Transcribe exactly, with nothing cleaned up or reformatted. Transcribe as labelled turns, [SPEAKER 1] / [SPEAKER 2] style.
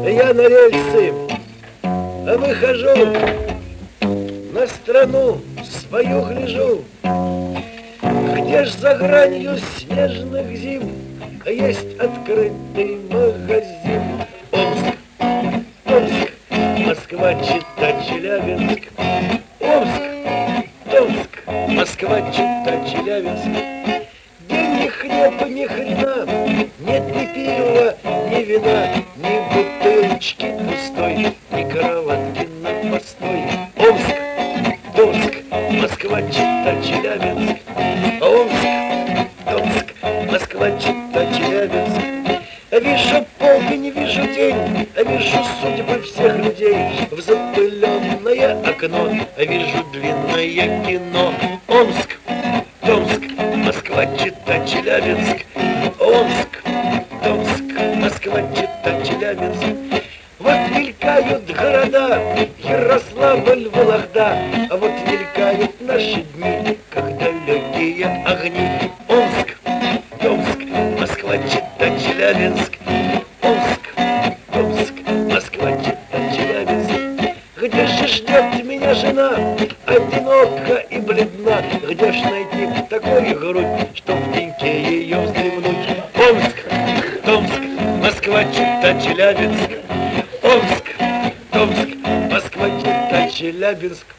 [SPEAKER 1] я на рельсы выхожу, на страну свою гляжу. Где ж за гранью снежных зим есть открытый магазин? Омск, Томск, Москва, Чита, Челябинск. Омск, Томск, Москва, Чита, Челябинск. Денег нет ни хрена, нет ни пива, ни вина, ни бутылочки пустой, ни кроватки на постой. Омск, Томск, Москва, Чита, Челябинск. Омск, Томск, Москва, Чита, Челябинск. Вижу полдень, вижу день, вижу судьбы всех людей в запыленное окно, вижу длинное кино. Омск, Томск, Москва, Чита, Челябинск. Омск, Томск, Москва, Чита, Челябинск. Вот мелькают города, Ярославль, Вологда, а вот мелькают наши дни, как далекие огни. Омск, Томск, Москва, Чита, Челябинск. Омск, Томск, Москва, Чита, Челябинск. Где же ждет меня жена, одинока и бледна? Где ж найти такую грудь, чтоб в деньке ее вздремнуть? Омск, Томск, Москва, Чита, Челябинск. Омск, Томск, Москва, Чита, Челябинск.